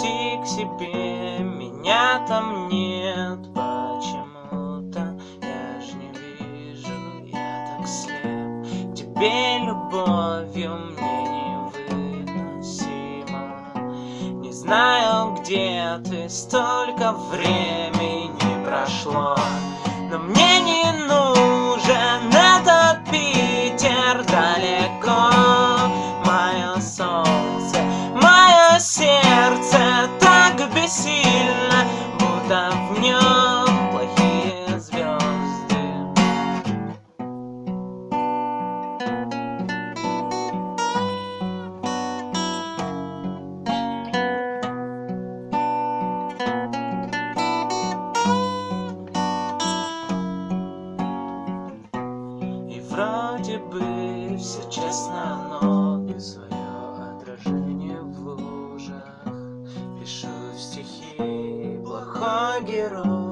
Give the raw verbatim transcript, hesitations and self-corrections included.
Пусти к себе, меня там нет почему-то. Я ж не вижу, я так слеп. Тебе любовью мне невыносимо. Не знаю, где ты, столько времени прошло, но мне не нужен этот Питер далеко. Мое солнце, мое сердце так бессильно, будто в нем плохие звезды. И вроде бы все честно, но и свое отражение в лужах пишу в стихи, плохой герой.